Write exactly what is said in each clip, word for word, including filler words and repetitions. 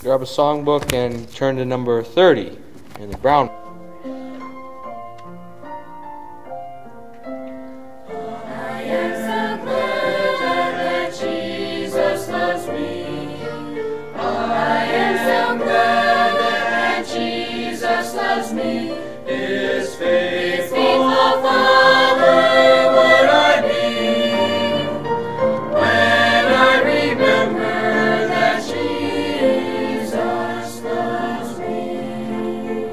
grab a songbook and turn to number thirty in the brown. I am so glad that Jesus loves me. I am so glad that Jesus loves me. His faithful Father would I be when I remember that Jesus loves me.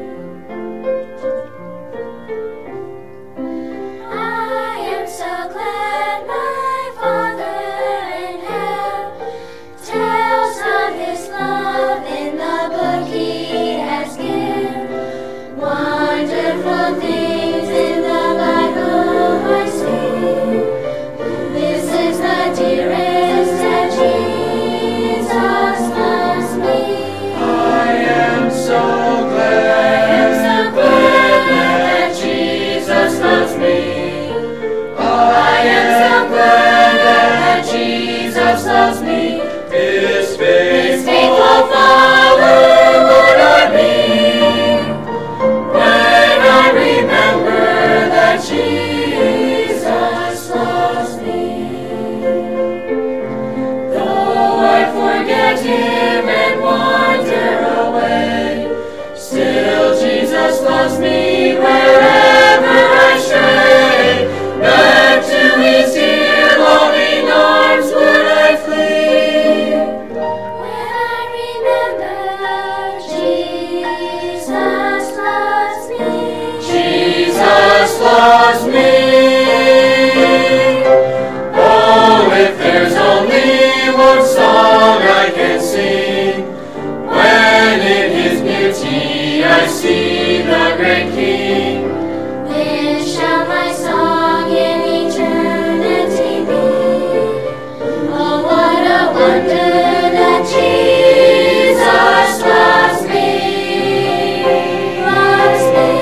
I am so glad my Father in heaven tells of His love in the book He has given. Wonderful things in the Bible I see. This is the dearest that Jesus loves me. I am so glad, I am so glad that Jesus loves me. I am so glad that Jesus loves me. His faithful Father would I be when I remember that Jesus loves me. Though I forget Him and wander away, still Jesus loves me wherever I stray. Back to His dear loving arms would I flee. When I remember Jesus loves me. Jesus loves me. Oh, if there's only one song I can sing, when in His beauty I see the great King, then shall my song in eternity be. Oh, what a wonder that Jesus loves me, loves me.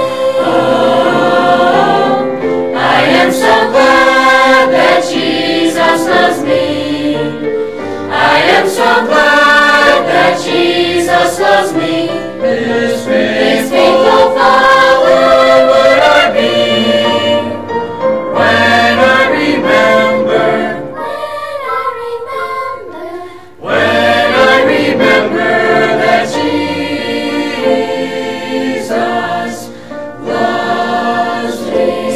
Oh, I am so glad that Jesus loves me. I am so glad that Jesus loves me. His faithful Father would I be when I remember, when I remember that Jesus loves me.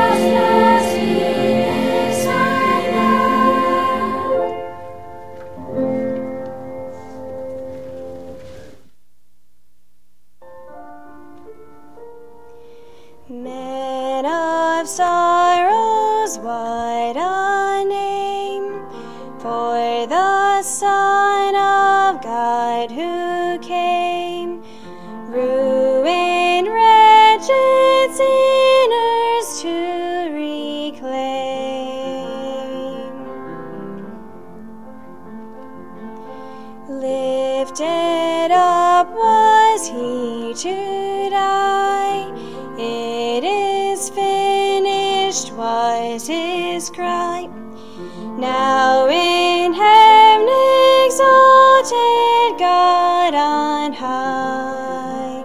Man of sorrows, what a name for the Son of God who came, ruined, wretched sinners to reclaim. Lifted up was He to die. It is finished was His cry. Now in heaven exalted God on high.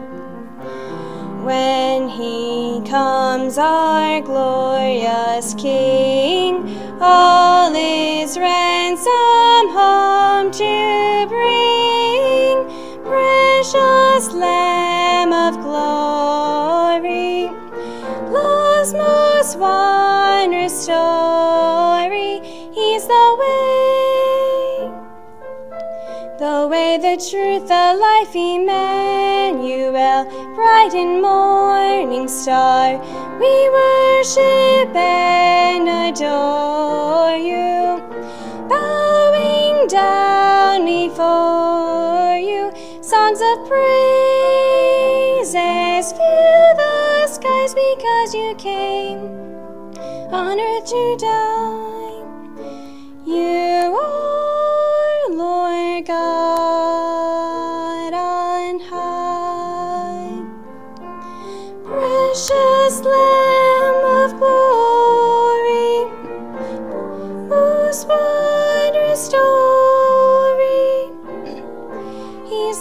When He comes, our glorious King, all is ransom home to bring. Precious Lamb of glory, love's most wondrous story. He's the way, the way, the truth, the life, Emmanuel, bright and morning star. We worship and adore You, bowing down before You. Songs of praises fill the skies because You came on earth to die. You are Lord God on high. Precious Lamb of glory, whose wondrous story He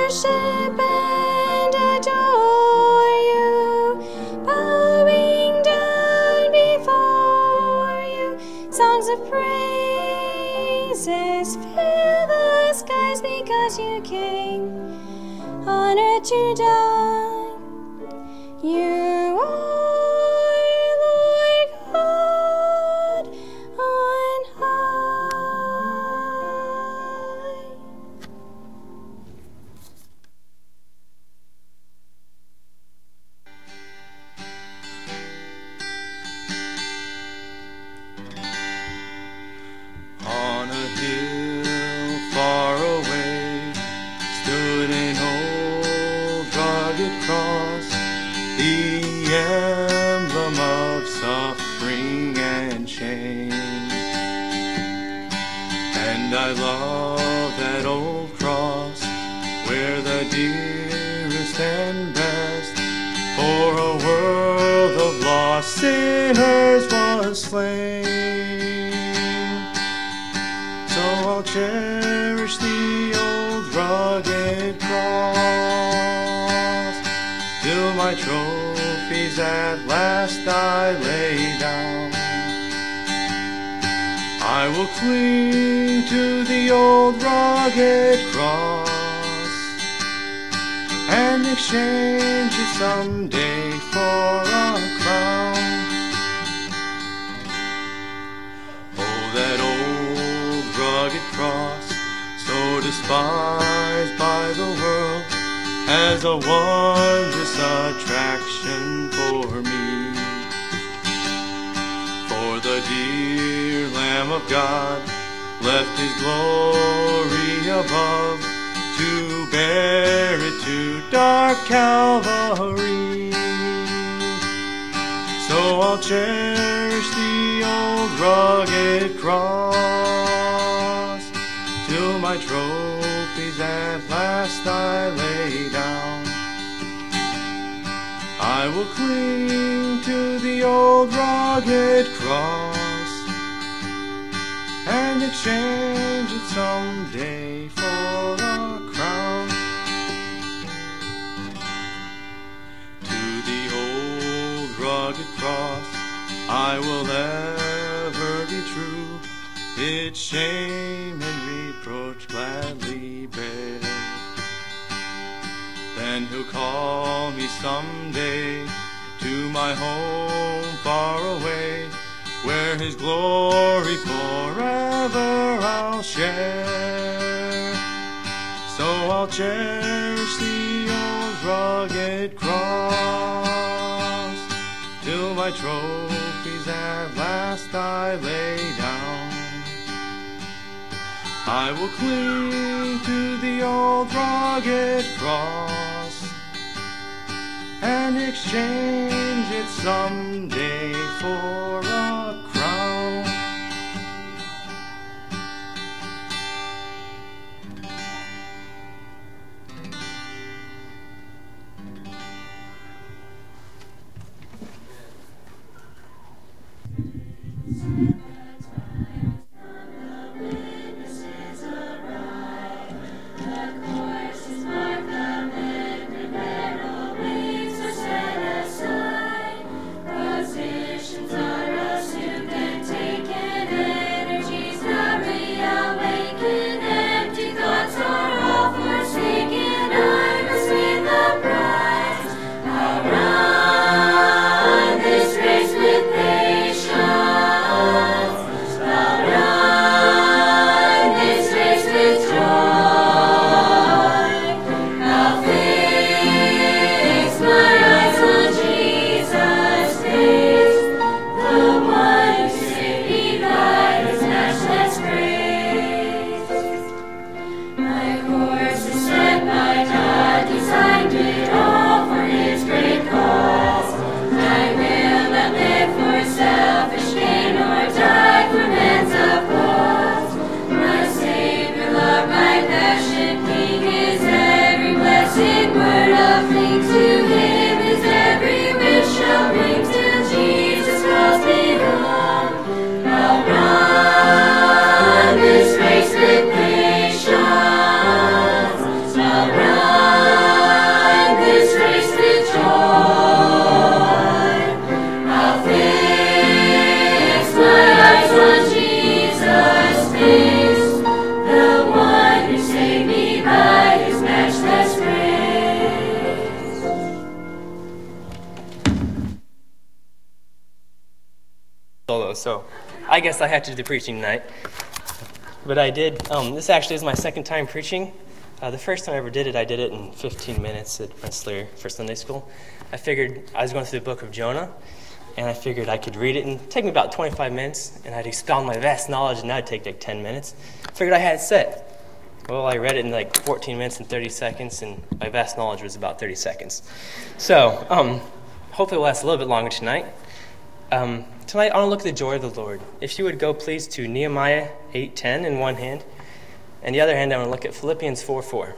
worship and adore you, bowing down before you. Songs of praises fill the skies because you came on earth to die. You are Lord God on high. On a hill far away stood an old rugged cross, the emblem of suffering and shame. And I love that old cross, where the dearest and best for a world of lost sinners was slain. So I'll cherish the old rugged cross till my trophies at last I lay down. I will cling to the old rugged cross and exchange it someday for a crown. Oh, that old rugged cross, so despised by the world, as a wondrous attraction for me. For the dear Lamb of God left his glory above to bear it to dark Calvary. So I'll cherish the old rugged cross till my trophies at last I lay down. I will cling to the old rugged cross and exchange it someday for a crown. To the old rugged cross I will ever be true, its shame and reproach gladly bear. Then he'll call me someday to my home far away, where his glory forever I'll share. So I'll cherish the old rugged cross till my trophies at last I lay down. I will cling to the old rugged cross and exchange it someday for a crown. Positions are so I guess I had to do the preaching tonight. But I did. Um, this actually is my second time preaching. Uh, the first time I ever did it, I did it in fifteen minutes at Rensselaer for Sunday school. I figured I was going through the book of Jonah, and I figured I could read it and take me about twenty-five minutes, and I'd expound my vast knowledge, and that'd take like ten minutes. I figured I had it set. Well, I read it in like fourteen minutes and thirty seconds, and my vast knowledge was about thirty seconds. So, um, hopefully it'll last a little bit longer tonight. Um, tonight, I want to look at the joy of the Lord. If you would go, please, to Nehemiah eight ten in one hand, and the other hand, I want to look at Philippians four four.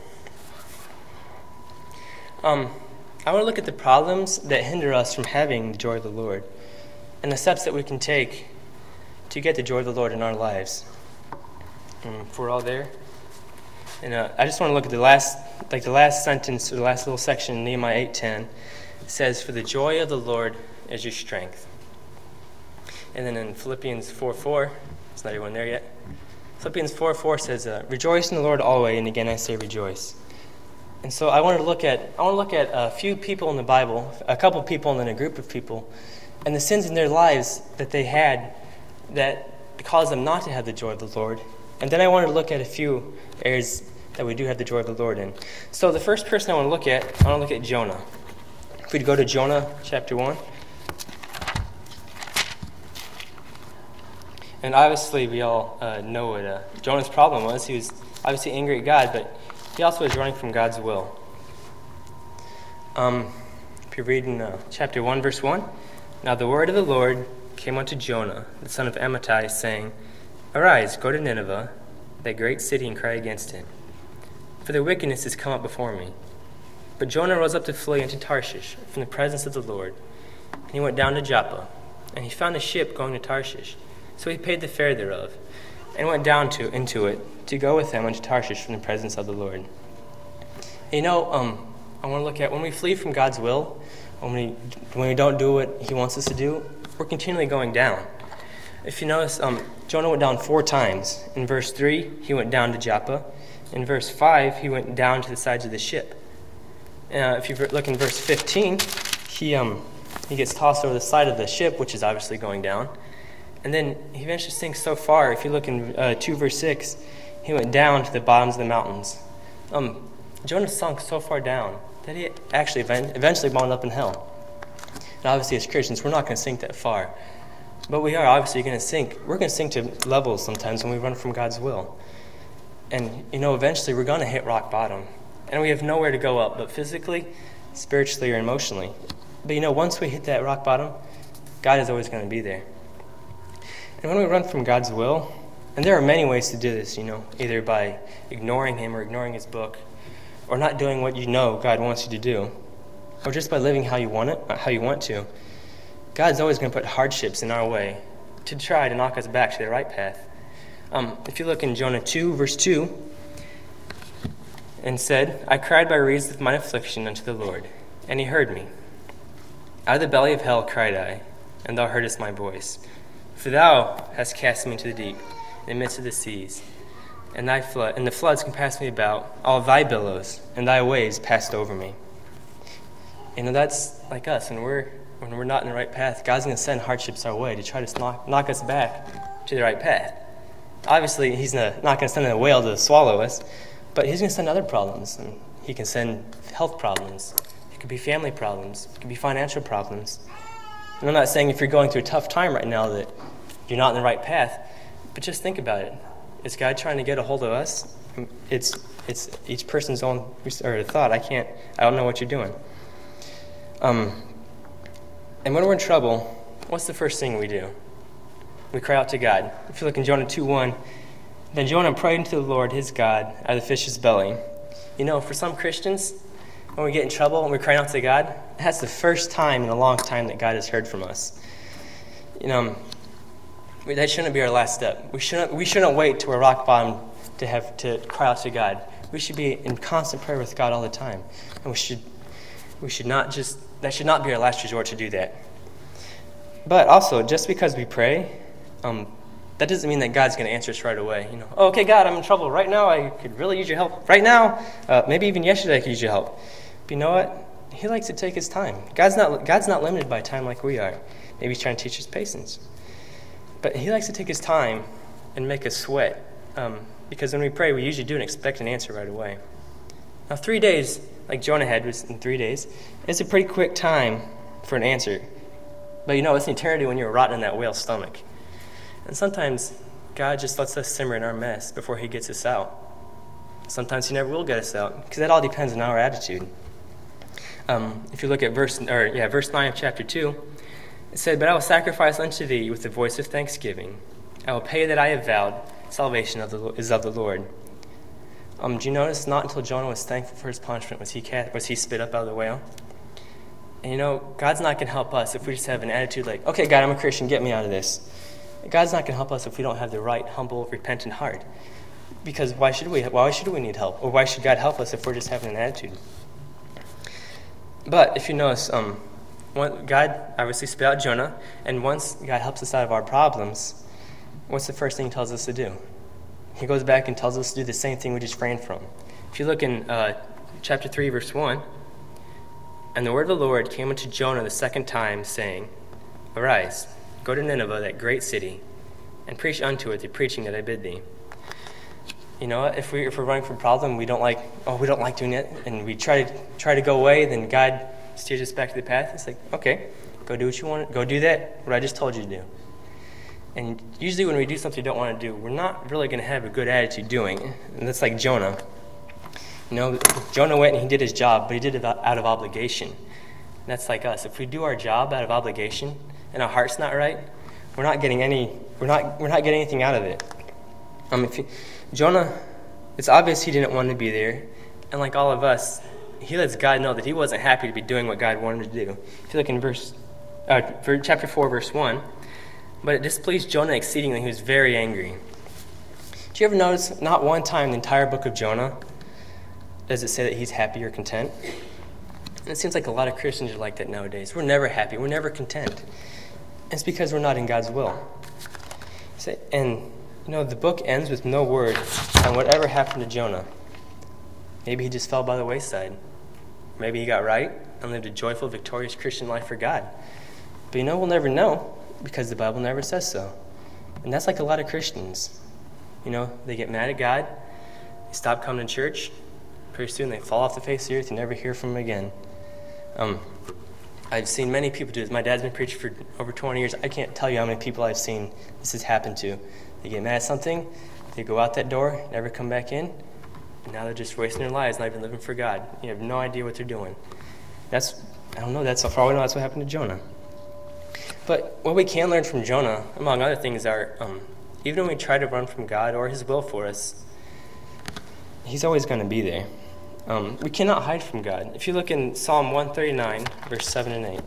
Um, I want to look at the problems that hinder us from having the joy of the Lord, and the steps that we can take to get the joy of the Lord in our lives. Um, if we're all there. And uh, I just want to look at the last, like the last sentence, or the last little section in Nehemiah eight ten. It says, "For the joy of the Lord is your strength." And then in Philippians four four, it's not everyone there yet. Philippians four four says, uh, "Rejoice in the Lord always," and again I say rejoice. And so I wanted to look at, I want to look at a few people in the Bible, a couple people and then a group of people, and the sins in their lives that they had that caused them not to have the joy of the Lord. And then I wanted to look at a few areas that we do have the joy of the Lord in. So the first person I want to look at, I want to look at Jonah. If we'd go to Jonah chapter one. And obviously we all uh, know what uh, Jonah's problem was. He was obviously angry at God, but he also was running from God's will. Um, if you read in uh, chapter one, verse one, "Now the word of the Lord came unto Jonah, the son of Amittai, saying, Arise, go to Nineveh, that great city, and cry against it. For their wickedness is come up before me. But Jonah rose up to flee into Tarshish from the presence of the Lord. And he went down to Joppa, and he found a ship going to Tarshish. So he paid the fare thereof, and went down to into it to go with him unto Tarshish from the presence of the Lord." And you know, um, I want to look at when we flee from God's will, when we when we don't do what He wants us to do, we're continually going down. If you notice, um, Jonah went down four times. In verse three, he went down to Joppa. In verse five, he went down to the sides of the ship. Uh, if you look in verse fifteen, he um he gets tossed over the side of the ship, which is obviously going down. And then he eventually sinks so far, if you look in uh, two verse six, he went down to the bottoms of the mountains. Um, Jonah sunk so far down that he actually event- eventually wound up in hell. And obviously as Christians, we're not going to sink that far. But we are obviously going to sink. We're going to sink to levels sometimes when we run from God's will. And, you know, eventually we're going to hit rock bottom. And we have nowhere to go up, but physically, spiritually, or emotionally. But, you know, once we hit that rock bottom, God is always going to be there. And when we run from God's will, and there are many ways to do this, you know, either by ignoring Him or ignoring His book, or not doing what you know God wants you to do, or just by living how you want it, how you want to, God's always going to put hardships in our way to try to knock us back to the right path. Um, if you look in Jonah two, verse two, and said, I cried by reason of mine affliction unto the Lord, and He heard me. Out of the belly of hell cried I, and Thou heardest my voice. For Thou hast cast me into the deep, in the midst of the seas, and thy flood, and the floods compassed me about. All Thy billows and Thy waves passed over me. You know, that's like us, and we're when we're not in the right path, God's going to send hardships our way to try to knock, knock us back to the right path. Obviously, He's not going to send a whale to swallow us, but He's going to send other problems. And He can send health problems. It could be family problems. It could be financial problems. And I'm not saying if you're going through a tough time right now that you're not in the right path, but just think about it. Is God trying to get a hold of us? It's it's each person's own or thought. I can't. I don't know what you're doing. Um. And when we're in trouble, what's the first thing we do? We cry out to God. If you look in Jonah two one, then Jonah prayed unto the Lord his God out of the fish's belly. You know, for some Christians, when we get in trouble and we're crying out to God, that's the first time in a long time that God has heard from us. You know, that shouldn't be our last step. We shouldn't we shouldn't wait to a rock bottom to have to cry out to God. We should be in constant prayer with God all the time, and we should we should not just that should not be our last resort to do that. But also, just because we pray, um, that doesn't mean that God's going to answer us right away. You know, oh, okay, God, I'm in trouble right now. I could really use your help right now. Uh, maybe even yesterday I could use your help. But you know what? He likes to take His time. God's not God's not limited by time like we are. Maybe He's trying to teach us patience. But he likes to take his time and make us sweat, um, because when we pray, we usually do and expect an answer right away. Now, three days, like Jonah had was in three days, it's a pretty quick time for an answer. But you know, it's an eternity when you're rotting in that whale's stomach. And sometimes God just lets us simmer in our mess before he gets us out. Sometimes he never will get us out, because that all depends on our attitude. Um, if you look at verse, or yeah, verse nine of chapter two, it said, "But I will sacrifice unto thee with the voice of thanksgiving. I will pay that I have vowed. Salvation of the, is of the Lord." Um, do you notice not until Jonah was thankful for his punishment was he cast, was he spit up out of the whale? And you know, God's not going to help us if we just have an attitude like, "Okay, God, I'm a Christian, get me out of this." God's not going to help us if we don't have the right, humble, repentant heart. Because why should we? Why should we need help? Or why should God help us if we're just having an attitude? But if you notice, um, one, God obviously spit out Jonah, and once God helps us out of our problems, what's the first thing he tells us to do? He goes back and tells us to do the same thing we just ran from. If you look in uh, chapter three, verse one, "And the word of the Lord came unto Jonah the second time, saying, Arise, go to Nineveh, that great city, and preach unto it the preaching that I bid thee." You know, if we if we're running from a problem, we don't like oh we don't like doing it, and we try to try to go away, then God steers us back to the path. It's like, okay, go do what you want. Go do that what I just told you to do. And usually when we do something we don't want to do, we're not really going to have a good attitude doing it. And that's like Jonah. You know, Jonah went and he did his job, but he did it out of obligation. And that's like us. If we do our job out of obligation and our heart's not right, we're not getting any. We're not. We're not getting anything out of it. Um, if you, Jonah, it's obvious he didn't want to be there, and like all of us, he lets God know that he wasn't happy to be doing what God wanted to do. If you look in verse, uh, for chapter four, verse one, "But it displeased Jonah exceedingly; he was very angry." Do you ever notice not one time in the entire book of Jonah does it say that he's happy or content? And it seems like a lot of Christians are like that nowadays. We're never happy. We're never content. And it's because we're not in God's will. And you know, the book ends with no word on whatever happened to Jonah. Maybe he just fell by the wayside. Maybe he got right and lived a joyful, victorious Christian life for God. But you know, we'll never know because the Bible never says so. And that's like a lot of Christians. You know, they get mad at God, they stop coming to church, pretty soon they fall off the face of the earth and never hear from him again. Um, I've seen many people do this. My dad's been preaching for over twenty years. I can't tell you how many people I've seen this has happened to. They get mad at something, they go out that door, never come back in, and now they're just wasting their lives, not even living for God. You have no idea what they're doing. That's, I don't know, that's, for all we know, that's what happened to Jonah. But what we can learn from Jonah, among other things, are um, even when we try to run from God or his will for us, he's always going to be there. Um, we cannot hide from God. If you look in Psalm one thirty-nine, verse seven and eight,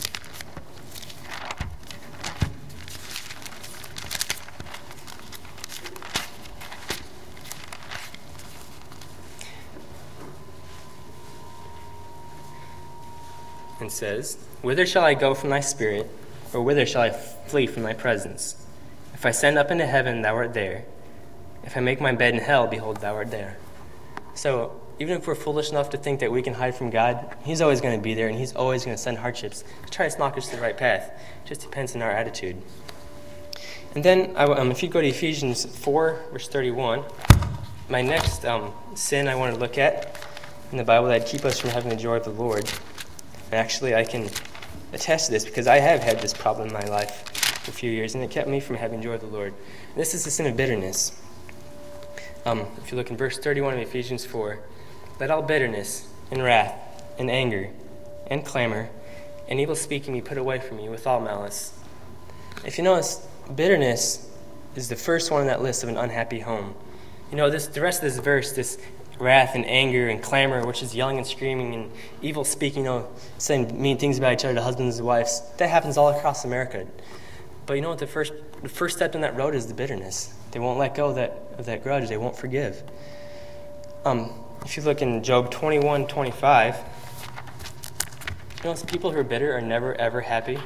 and says, "Whither shall I go from thy spirit, or whither shall I flee from thy presence? If I ascend up into heaven, thou art there. If I make my bed in hell, behold, thou art there." So even if we're foolish enough to think that we can hide from God, he's always going to be there, and he's always going to send hardships to try to knock us to the right path. It just depends on our attitude. And then, I, um, if you go to Ephesians four, verse thirty-one, my next um, sin I want to look at in the Bible that would keep us from having the joy of the Lord. And actually, I can attest to this because I have had this problem in my life for a few years, and it kept me from having joy of the Lord. And this is the sin of bitterness. Um, if you look in verse thirty-one of Ephesians four, "Let all bitterness and wrath and anger and clamor and evil speaking be put away from you with all malice." If you notice, bitterness is the first one on that list of an unhappy home. You know, this the rest of this verse, this wrath and anger and clamor, which is yelling and screaming and evil speaking, you know, saying mean things about each other to husbands and wives, that happens all across America. But you know what? The first the first step in that road is the bitterness. They won't let go of that of that grudge. They won't forgive. Um, if you look in Job twenty-one twenty-five, you know, people who are bitter are never ever happy.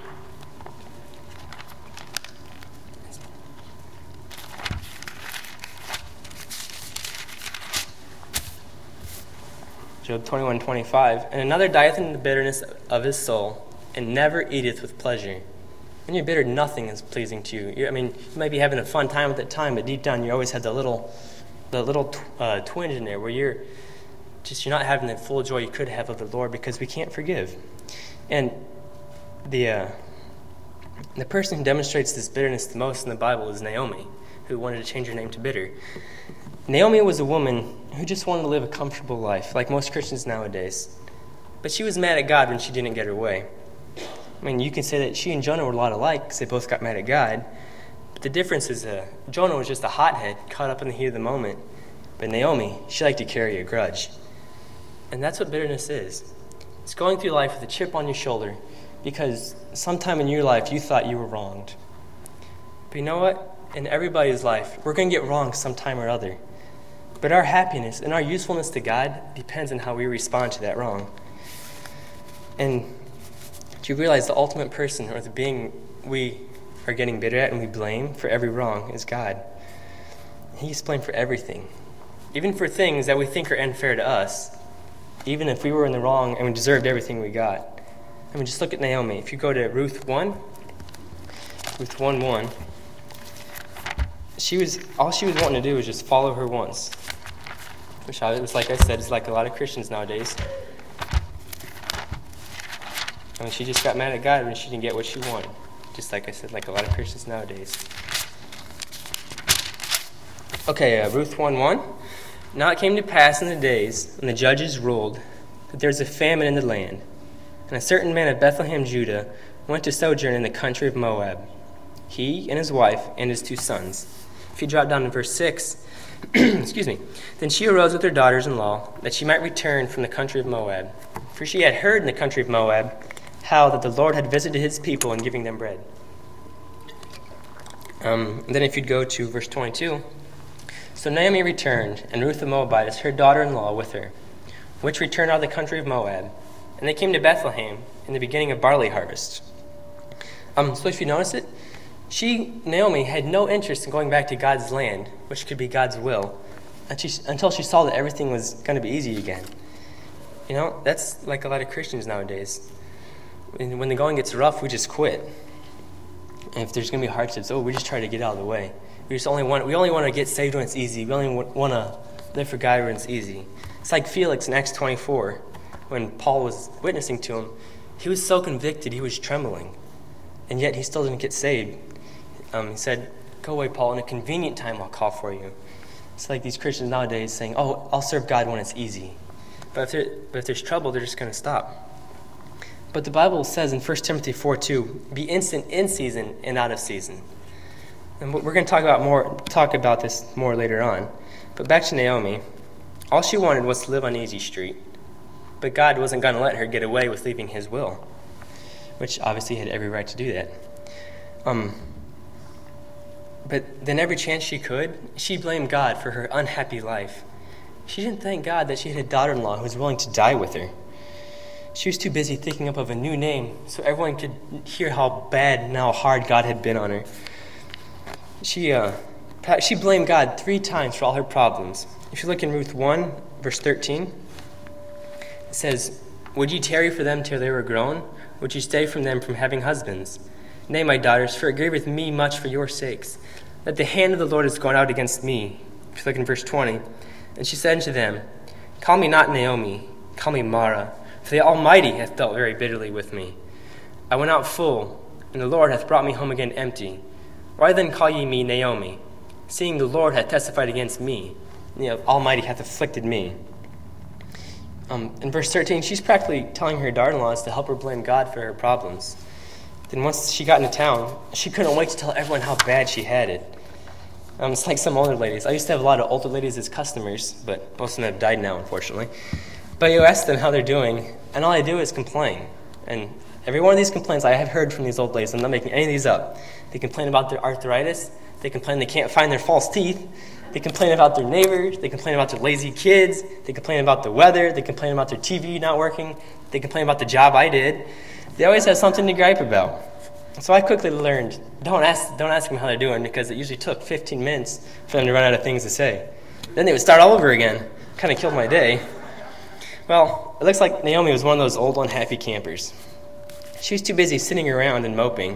Job twenty-one twenty-five, "And another dieth in the bitterness of his soul, and never eateth with pleasure. When you're bitter, nothing is pleasing to you. you. I mean, you might be having a fun time at that time, but deep down you always have the little, the little tw- uh, twinge in there where you're just you're not having the full joy you could have of the Lord because we can't forgive. And the uh, the person who demonstrates this bitterness the most in the Bible is Naomi, who wanted to change her name to Bitter. Naomi was a woman who just wanted to live a comfortable life, like most Christians nowadays. But she was mad at God when she didn't get her way. I mean, you can say that she and Jonah were a lot alike because they both got mad at God. But the difference is uh, Jonah was just a hothead caught up in the heat of the moment. But Naomi, she liked to carry a grudge. And that's what bitterness is. It's going through life with a chip on your shoulder because sometime in your life you thought you were wronged. But you know what? In everybody's life, we're going to get wronged sometime or other. But our happiness and our usefulness to God depends on how we respond to that wrong. And do you realize the ultimate person or the being we are getting bitter at and we blame for every wrong is God? He's blamed for everything. Even for things that we think are unfair to us. Even if we were in the wrong and we deserved everything we got. I mean, just look at Naomi. If you go to Ruth one, Ruth one one, she was, all she was wanting to do was just follow her once. Which, I, was, like I said, is like a lot of Christians nowadays. I mean, she just got mad at God when she didn't get what she wanted. Just like I said, like a lot of Christians nowadays. Okay, uh, Ruth one one. Now it came to pass in the days when the judges ruled that there was a famine in the land. And a certain man of Bethlehem, Judah, went to sojourn in the country of Moab, he and his wife and his two sons. If you drop down to verse six, excuse me, then she arose with her daughters-in-law, that she might return from the country of Moab. For she had heard in the country of Moab how that the Lord had visited his people in giving them bread. Um, and then if you'd go to verse twenty-two, so Naomi returned, and Ruth the Moabitess, her daughter-in-law, with her, which returned out of the country of Moab. And they came to Bethlehem in the beginning of barley harvest. Um, so if you notice it, she, Naomi, had no interest in going back to God's land, which could be God's will, until she saw that everything was going to be easy again. You know, that's like a lot of Christians nowadays. When the going gets rough, we just quit. And if there's going to be hardships, oh, we just try to get out of the way. We just only want we only want to get saved when it's easy. We only want to live for God when it's easy. It's like Felix in Acts twenty-four, when Paul was witnessing to him. He was so convicted, he was trembling, and yet he still didn't get saved. Um, he said, "Go away, Paul. In a convenient time, I'll call for you." It's like these Christians nowadays saying, "Oh, I'll serve God when it's easy," but if, there, but if there's trouble, they're just going to stop. But the Bible says in First Timothy four two, "Be instant in season and out of season." And we're going to talk about more talk about this more later on. But back to Naomi, all she wanted was to live on Easy Street, but God wasn't going to let her get away with leaving His will, which obviously had every right to do that. Um. But then every chance she could, she blamed God for her unhappy life. She didn't thank God that she had a daughter-in-law who was willing to die with her. She was too busy thinking up of a new name so everyone could hear how bad and how hard God had been on her. She uh, she blamed God three times for all her problems. If you look in Ruth one, verse thirteen, it says, "Would ye tarry for them till they were grown? Would ye stay from them from having husbands? Nay, my daughters, for it grieveth me much for your sakes, that the hand of the Lord is gone out against me." If you look in verse twenty, and she said unto them, "Call me not Naomi, call me Mara, for the Almighty hath dealt very bitterly with me. I went out full, and the Lord hath brought me home again empty. Why then call ye me Naomi, seeing the Lord hath testified against me, and the Almighty hath afflicted me?" Um, in verse thirteen, she's practically telling her daughter-in-laws to help her blame God for her problems. Then once she got into town, she couldn't wait to tell everyone how bad she had it. Um, it's like some older ladies. I used to have a lot of older ladies as customers, but most of them have died now, unfortunately. But you ask them how they're doing, and all I do is complain. And every one of these complaints I have heard from these old ladies. I'm not making any of these up. They complain about their arthritis. They complain they can't find their false teeth. They complain about their neighbors. They complain about their lazy kids. They complain about the weather. They complain about their T V not working. They complain about the job I did. They always have something to gripe about. So I quickly learned, don't ask don't ask them how they're doing, because it usually took fifteen minutes for them to run out of things to say. Then they would start all over again. Kind of killed my day. Well, it looks like Naomi was one of those old unhappy campers. She was too busy sitting around and moping,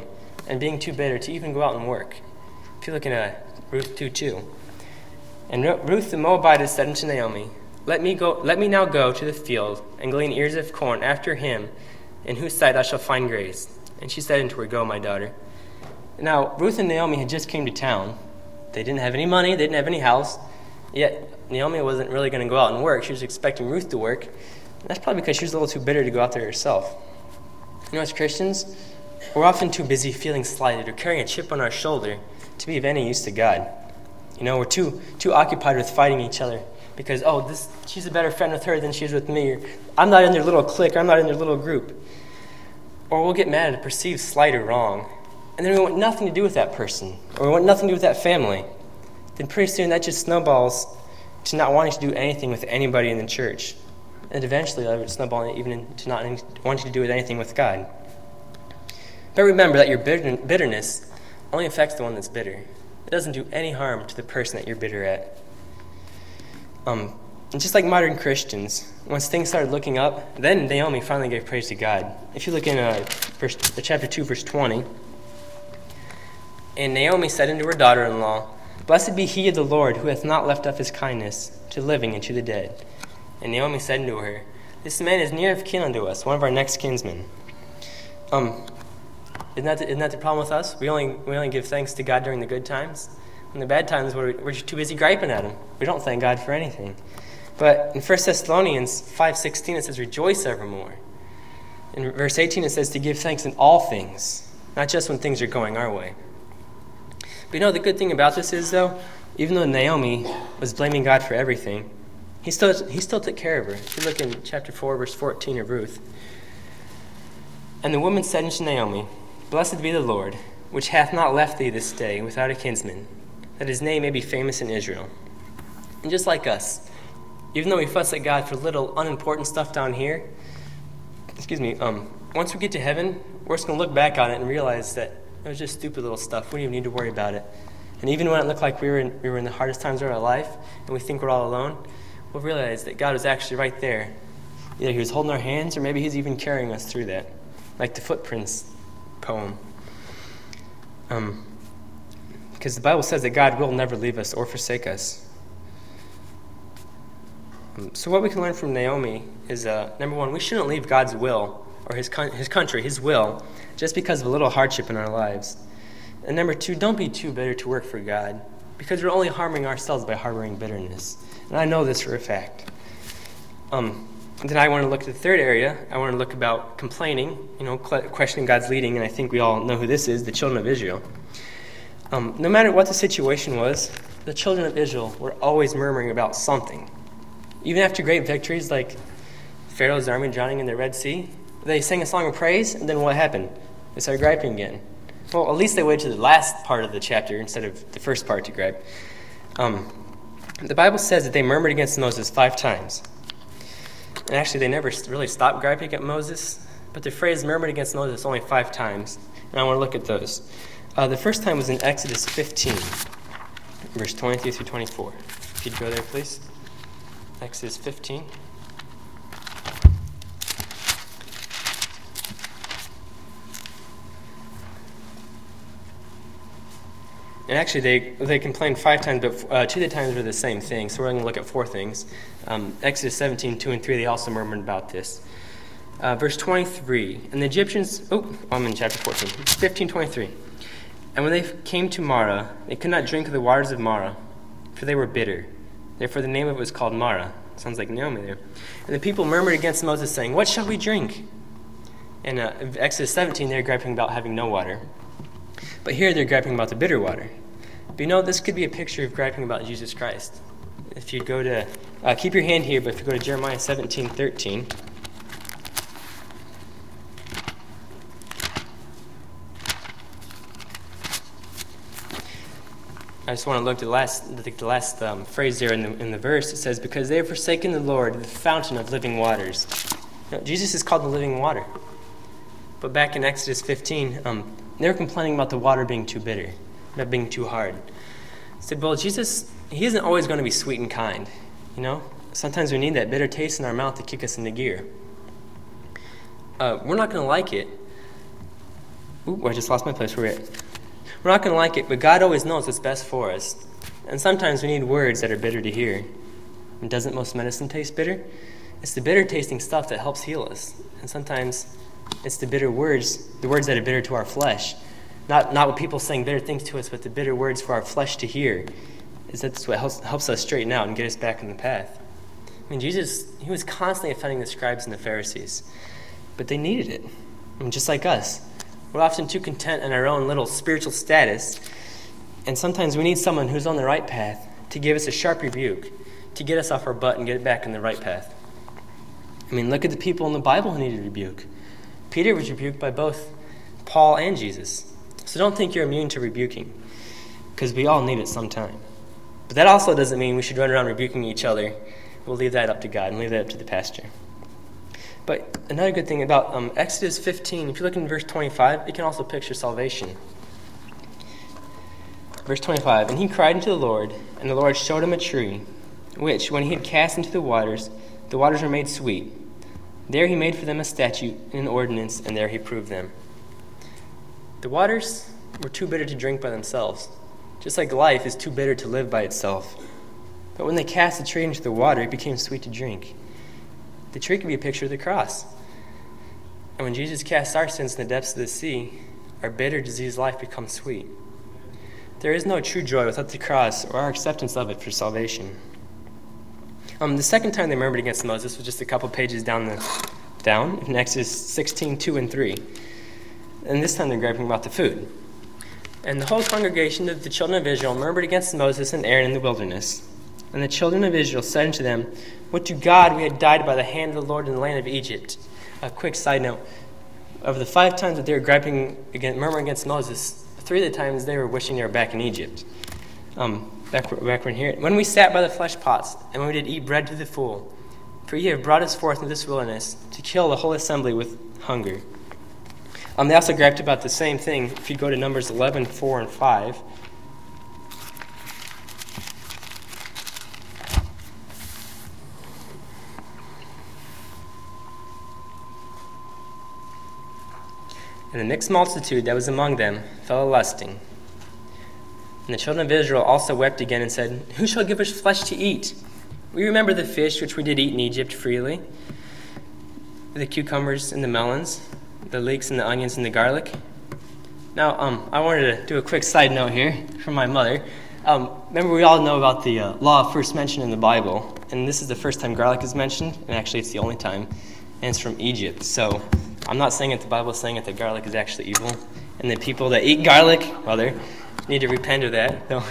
and being too bitter to even go out and work. If you look at Ruth two two. And Ruth the Moabitess said unto Naomi, Let me go. Let me now go to the field and glean ears of corn after him, in whose sight I shall find grace. And she said unto her, Go, my daughter. Now Ruth and Naomi had just came to town. They didn't have any money. They didn't have any house. Yet Naomi wasn't really going to go out and work. She was expecting Ruth to work. And that's probably because she was a little too bitter to go out there herself. You know, as Christians, we're often too busy feeling slighted or carrying a chip on our shoulder to be of any use to God. You know, we're too too occupied with fighting each other because, oh, this she's a better friend with her than she is with me. Or, I'm not in their little clique. Or I'm not in their little group. Or we'll get mad at a perceived slight or wrong. And then we want nothing to do with that person. Or we want nothing to do with that family. Then pretty soon that just snowballs to not wanting to do anything with anybody in the church. And eventually that would snowball even into not wanting to do with anything with God. But remember that your bitterness only affects the one that's bitter. It doesn't do any harm to the person that you're bitter at. Um, and just like modern Christians, once things started looking up, then Naomi finally gave praise to God. If you look in uh, verse, uh, chapter two, verse twenty, And Naomi said unto her daughter-in-law, Blessed be he of the Lord, who hath not left off his kindness to the living and to the dead. And Naomi said unto her, This man is near of kin unto us, one of our next kinsmen. Um, isn't that the, isn't that the problem with us? We only we only give thanks to God during the good times. In the bad times, we're, we're too busy griping at him. We don't thank God for anything. But in First Thessalonians five sixteen, it says, Rejoice evermore. In verse eighteen, it says to give thanks in all things, not just when things are going our way. But you know, the good thing about this is, though, even though Naomi was blaming God for everything, he still he still took care of her. If you look in chapter four, verse fourteen of Ruth. And the woman said unto Naomi, Blessed be the Lord, which hath not left thee this day without a kinsman, that his name may be famous in Israel. And just like us, even though we fuss at God for little unimportant stuff down here, excuse me, um, once we get to heaven, we're just going to look back on it and realize that it was just stupid little stuff. We didn't even need to worry about it. And even when it looked like we were in, we were in the hardest times of our life and we think we're all alone, we'll realize that God was actually right there. Either he was holding our hands or maybe he's even carrying us through that, like the Footprints poem. Um, because the Bible says that God will never leave us or forsake us. Um, so what we can learn from Naomi is, uh, number one, we shouldn't leave God's will or his con- his country, his will, just because of a little hardship in our lives. And number two, don't be too bitter to work for God, because we're only harming ourselves by harboring bitterness. And I know this for a fact. Um, then I want to look at the third area. I want to look about complaining, you know, questioning God's leading, and I think we all know who this is, the children of Israel. Um, no matter what the situation was, the children of Israel were always murmuring about something. Even after great victories like Pharaoh's army drowning in the Red Sea, they sang a song of praise, and then what happened? They started griping again. Well, at least they waited to the last part of the chapter instead of the first part to gripe. Um, the Bible says that they murmured against Moses five times. And actually, they never really stopped griping at Moses, but the phrase murmured against Moses only five times. And I want to look at those. Uh, the first time was in Exodus fifteen, verse twenty-three through twenty-four. If you'd go there, please. Exodus fifteen. And actually, they they complained five times, but uh, two of the times were the same thing. So we're going to look at four things. Um, Exodus seventeen, two and three, they also murmured about this. Uh, verse twenty-three, and the Egyptians, oh, I'm in chapter fourteen, fifteen, twenty-three. And when they came to Marah, they could not drink of the waters of Marah, for they were bitter. Therefore the name of it was called Marah. Sounds like Naomi there. And the people murmured against Moses, saying, What shall we drink? And uh, in Exodus seventeen, they're griping about having no water. But here they're griping about the bitter water. But you know, this could be a picture of griping about Jesus Christ. If you go to, uh, keep your hand here, but if you go to Jeremiah seventeen, thirteen. I just want to look at the last, the last um, phrase there in the, in the verse. It says, Because they have forsaken the Lord, the fountain of living waters. Now, Jesus is called the living water. But back in Exodus fifteen, um, they were complaining about the water being too bitter, about being too hard. I said, well, Jesus, he isn't always going to be sweet and kind, you know? Sometimes we need that bitter taste in our mouth to kick us into gear. Uh, we're not going to like it, Ooh, I just lost my place. Where we're at. We're not going to like it, but God always knows what's best for us. And sometimes we need words that are bitter to hear. And doesn't most medicine taste bitter? It's the bitter tasting stuff that helps heal us. And sometimes it's the bitter words, the words that are bitter to our flesh. Not not what people saying bitter things to us, but the bitter words for our flesh to hear. Is that's what helps, helps us straighten out and get us back on the path. I mean, Jesus, he was constantly offending the scribes and the Pharisees. But they needed it. I mean, just like us. We're often too content in our own little spiritual status. And sometimes we need someone who's on the right path to give us a sharp rebuke, to get us off our butt and get it back on the right path. I mean, look at the people in the Bible who needed rebuke. Peter was rebuked by both Paul and Jesus. So don't think you're immune to rebuking, because we all need it sometime. But that also doesn't mean we should run around rebuking each other. We'll leave that up to God and leave that up to the pastor. But another good thing about um, Exodus fifteen, if you look in verse twenty-five, it can also picture salvation. Verse twenty-five, and he cried unto the Lord, and the Lord showed him a tree, which, when he had cast into the waters, the waters were made sweet. There he made for them a statute and an ordinance, and there he proved them. The waters were too bitter to drink by themselves, just like life is too bitter to live by itself. But when they cast the tree into the water, it became sweet to drink. The tree could be a picture of the cross. And when Jesus cast our sins in the depths of the sea, our bitter, diseased life becomes sweet. There is no true joy without the cross or our acceptance of it for salvation. Um, the second time they murmured against Moses was just a couple pages down the down in Exodus sixteen, two and three. And this time they're griping about the food. And the whole congregation of the children of Israel murmured against Moses and Aaron in the wilderness. And the children of Israel said unto them, would to God we had died by the hand of the Lord in the land of Egypt. A quick side note. Of the five times that they were griping, against, murmuring against Moses, three of the times they were wishing they were back in Egypt. Um, back, back when here. When we sat by the flesh pots, and when we did eat bread to the full, for ye have brought us forth into this wilderness to kill the whole assembly with hunger. Um, they also griped about the same thing if you go to Numbers eleven, four, and five. And the mixed multitude that was among them fell a-lusting. And the children of Israel also wept again and said, who shall give us flesh to eat? We remember the fish which we did eat in Egypt freely, the cucumbers and the melons, the leeks and the onions and the garlic. Now, um, I wanted to do a quick side note here from my mother. Um, remember, we all know about the uh, law of first mention in the Bible, and this is the first time garlic is mentioned, and actually it's the only time, and it's from Egypt. So I'm not saying that the Bible is saying that the garlic is actually evil, and the people that eat garlic, well, they need to repent of that. No.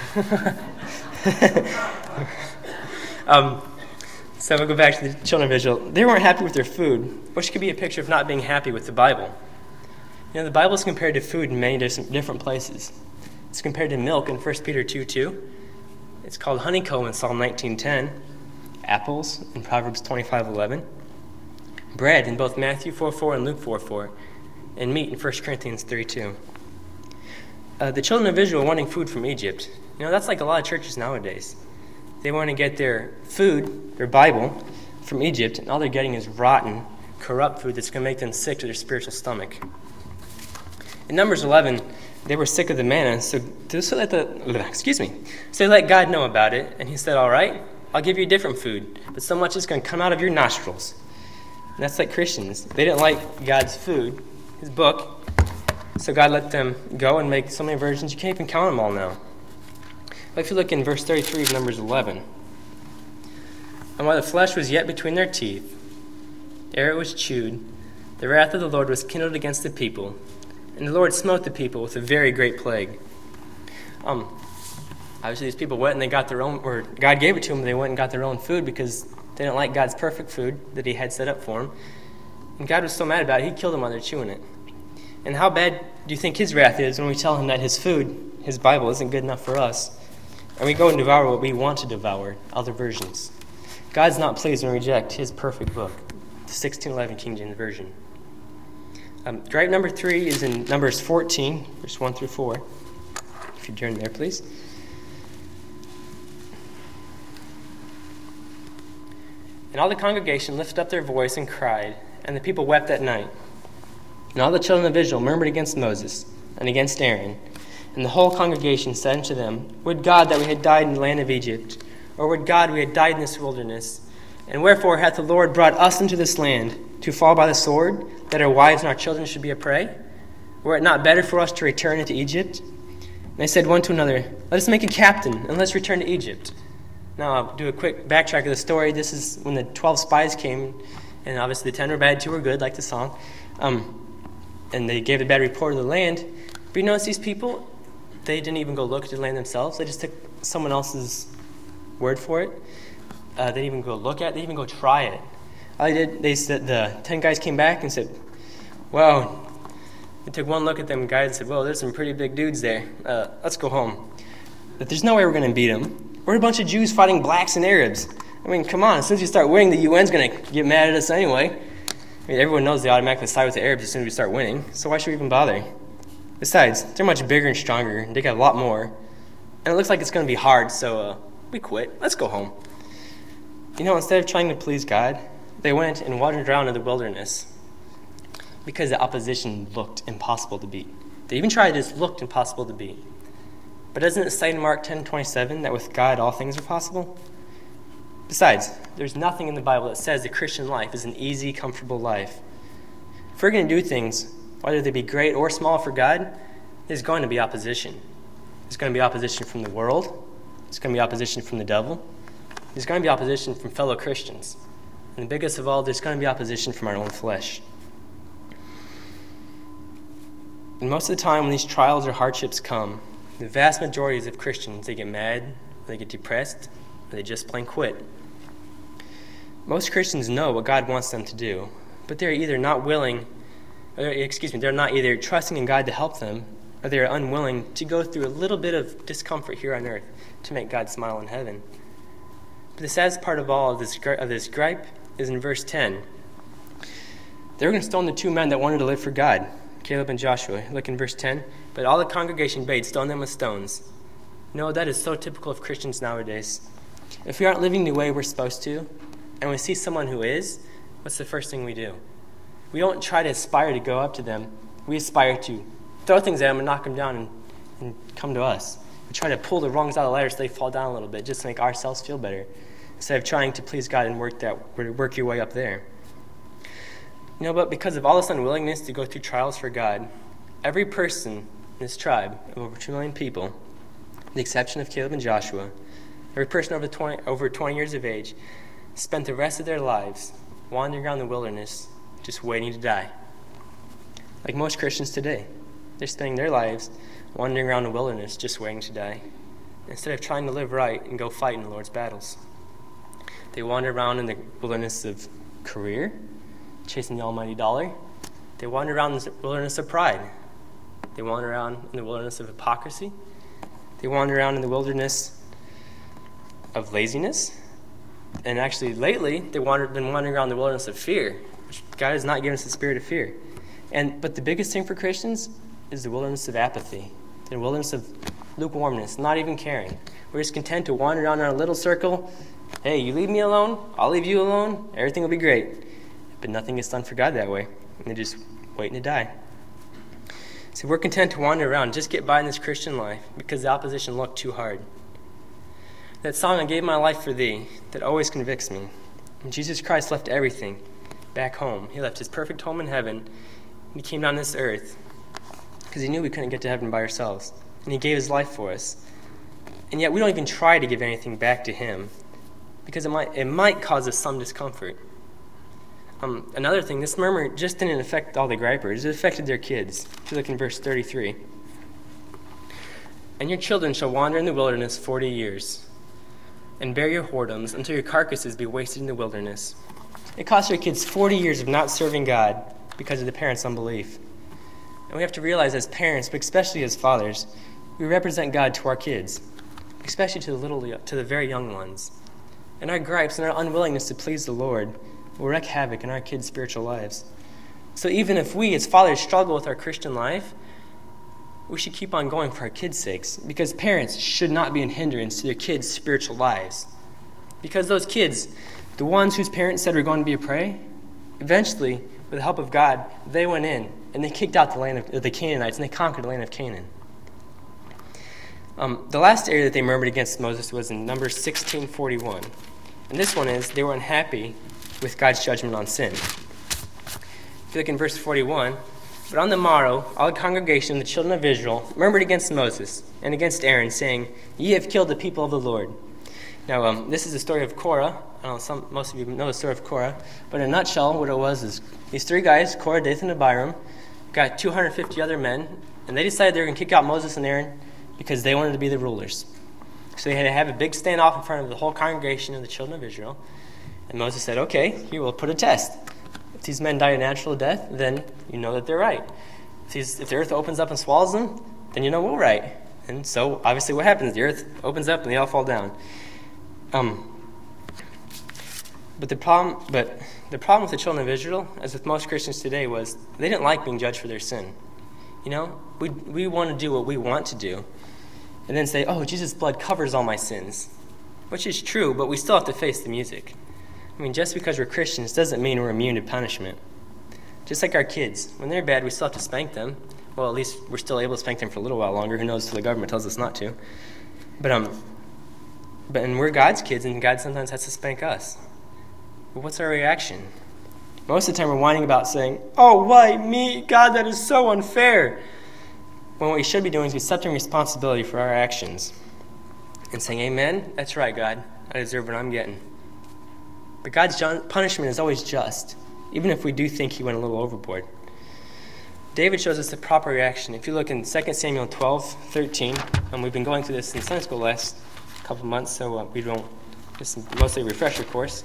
um, so we'll go back to the children of Israel. They weren't happy with their food, which could be a picture of not being happy with the Bible. You know, the Bible is compared to food in many different places. It's compared to milk in First Peter two two. It's called honeycomb in Psalm nineteen ten. Apples in Proverbs twenty-five eleven. Bread in both Matthew four four and Luke four four. And meat in First Corinthians three two. Uh, the children of Israel wanting food from Egypt. You know, that's like a lot of churches nowadays. They want to get their food, their Bible, from Egypt, and all they're getting is rotten, corrupt food that's going to make them sick to their spiritual stomach. In Numbers eleven, they were sick of the manna, so so let the excuse me, so they let God know about it, and he said, all right, I'll give you different food, but so much is going to come out of your nostrils. And that's like Christians. They didn't like God's food, his book, so God let them go and make so many versions, you can't even count them all now. But if you look in verse thirty-three of Numbers eleven, and while the flesh was yet between their teeth, ere it was chewed, the wrath of the Lord was kindled against the people, and the Lord smote the people with a very great plague. Um, obviously these people went and they got their own, or God gave it to them, and they went and got their own food because they didn't like God's perfect food that he had set up for them. And God was so mad about it, he killed them while they're chewing it. And how bad do you think his wrath is when we tell him that his food, his Bible, isn't good enough for us? And we go and devour what we want to devour, other versions. God's not pleased when we reject his perfect book, the sixteen eleven King James Version. Um, gripe number three is in Numbers fourteen, verse one through four. If you turn there, please. And all the congregation lifted up their voice and cried, and the people wept that night. And all the children of Israel murmured against Moses, and against Aaron. And the whole congregation said unto them, Would God that we had died in the land of Egypt, or would God we had died in this wilderness? And wherefore hath the Lord brought us into this land, to fall by the sword, that our wives and our children should be a prey? Were it not better for us to return into Egypt? And they said one to another, Let us make a captain, and let us return to Egypt. Now I'll do a quick backtrack of the story. This is when the twelve spies came, and obviously the ten were bad, two were good, like the song. Um, and they gave a bad report of the land. But you notice these people, they didn't even go look at the land themselves. They just took someone else's word for it. Uh, they didn't even go look at it. They didn't even go try it. All they did, they said, the ten guys came back and said, Wow. They took one look at them guys and said, Well, there's some pretty big dudes there. Uh, let's go home. But there's no way we're going to beat them. We're a bunch of Jews fighting blacks and Arabs. I mean, come on. As soon as you start winning, the U N's going to get mad at us anyway. I mean, everyone knows they automatically side with the Arabs as soon as we start winning. So why should we even bother? Besides, they're much bigger and stronger. They got a lot more. And it looks like it's going to be hard, so uh, we quit. Let's go home. You know, instead of trying to please God, they went and wandered around in the wilderness because the opposition looked impossible to beat. They even tried this, looked impossible to beat. But doesn't it say in Mark ten twenty-seven that with God all things are possible? Besides, there's nothing in the Bible that says the Christian life is an easy, comfortable life. If we're going to do things, whether they be great or small for God, there's going to be opposition. There's going to be opposition from the world. There's going to be opposition from the devil. There's going to be opposition from fellow Christians. And the biggest of all, there's going to be opposition from our own flesh. And most of the time when these trials or hardships come, the vast majority of Christians, they get mad, they get depressed, or they just plain quit. Most Christians know what God wants them to do, but they're either not willing, or, excuse me, they're not either trusting in God to help them, or they're unwilling to go through a little bit of discomfort here on earth to make God smile in heaven. But the saddest part of all of this, of this gripe is in verse ten. They were going to stone the two men that wanted to live for God, Caleb and Joshua. Look in verse ten. But all the congregation bade stone them with stones. No, that is so typical of Christians nowadays. If we aren't living the way we're supposed to, and we see someone who is, what's the first thing we do? We don't try to aspire to go up to them. We aspire to throw things at them and knock them down and, and come to us. We try to pull the rungs out of the ladder so they fall down a little bit just to make ourselves feel better, instead of trying to please God and work that work your way up there. You know, but because of all this unwillingness to go through trials for God, every person in this tribe of over two million people, with the exception of Caleb and Joshua, every person over twenty, over twenty years of age, spent the rest of their lives wandering around the wilderness, just waiting to die. Like most Christians today, they're spending their lives wandering around the wilderness, just waiting to die, instead of trying to live right and go fight in the Lord's battles. They wander around in the wilderness of career, chasing the almighty dollar. They wander around in the wilderness of pride. They wander around in the wilderness of hypocrisy. They wander around in the wilderness of laziness. And actually, lately, they've wandered, been wandering around the wilderness of fear, which God has not given us the spirit of fear. And But the biggest thing for Christians is the wilderness of apathy, the wilderness of lukewarmness, not even caring. We're just content to wander around in our little circle. Hey, you leave me alone, I'll leave you alone, everything will be great. But nothing is done for God that way. And they're just waiting to die. So we're content to wander around, just get by in this Christian life because the opposition looked too hard. That song, I Gave My Life for Thee, that always convicts me. When Jesus Christ left everything back home, he left his perfect home in heaven, and he came down this earth because he knew we couldn't get to heaven by ourselves. And he gave his life for us. And yet we don't even try to give anything back to him because it might, it might cause us some discomfort. Um, another thing, this murmur just didn't affect all the gripers. It affected their kids. If you look in verse thirty-three. And your children shall wander in the wilderness forty years, and bear your whoredoms until your carcasses be wasted in the wilderness. It cost your kids forty years of not serving God because of the parents' unbelief. And we have to realize as parents, but especially as fathers, we represent God to our kids, especially to the little, to the very young ones. And our gripes and our unwillingness to please the Lord will wreak havoc in our kids' spiritual lives. So even if we as fathers struggle with our Christian life, we should keep on going for our kids' sakes, because parents should not be a hindrance to their kids' spiritual lives. Because those kids, the ones whose parents said were going to be a prey, eventually, with the help of God, they went in and they kicked out the land of the Canaanites, and they conquered the land of Canaan. Um, the last area that they murmured against Moses was in Numbers sixteen forty-one. And this one is, they were unhappy with God's judgment on sin. If you look in verse forty-one, but on the morrow, all the congregation of the children of Israel murmured against Moses and against Aaron, saying, Ye have killed the people of the Lord. Now, um, this is the story of Korah. I don't know, some, most of you know the story of Korah. But in a nutshell, what it was is these three guys, Korah, Dathan, and Abiram, got two hundred fifty other men, and they decided they were going to kick out Moses and Aaron because they wanted to be the rulers. So they had to have a big standoff in front of the whole congregation of the children of Israel. And Moses said, okay, here, we'll put a test. If these men die a natural death, then you know that they're right. If, these, if the earth opens up and swallows them, then you know we're right. And so, obviously, what happens? The earth opens up and they all fall down. Um, but the problem, but the problem with the children of Israel, as with most Christians today, was they didn't like being judged for their sin. You know, we we want to do what we want to do, and then say, "Oh, Jesus' blood covers all my sins," which is true, but we still have to face the music. I mean, just because we're Christians doesn't mean we're immune to punishment. Just like our kids, when they're bad, we still have to spank them. Well, at least we're still able to spank them for a little while longer. Who knows till the government tells us not to? But um. But and we're God's kids, and God sometimes has to spank us. But what's our reaction? Most of the time we're whining about saying, oh, why me? God, that is so unfair. When what we should be doing is accepting responsibility for our actions and saying, amen, that's right, God. I deserve what I'm getting. But God's punishment is always just, even if we do think he went a little overboard. David shows us the proper reaction. If you look in Second Samuel twelve thirteen, and we've been going through this in Sunday school last couple months, so uh, we don't, just mostly a refresher course.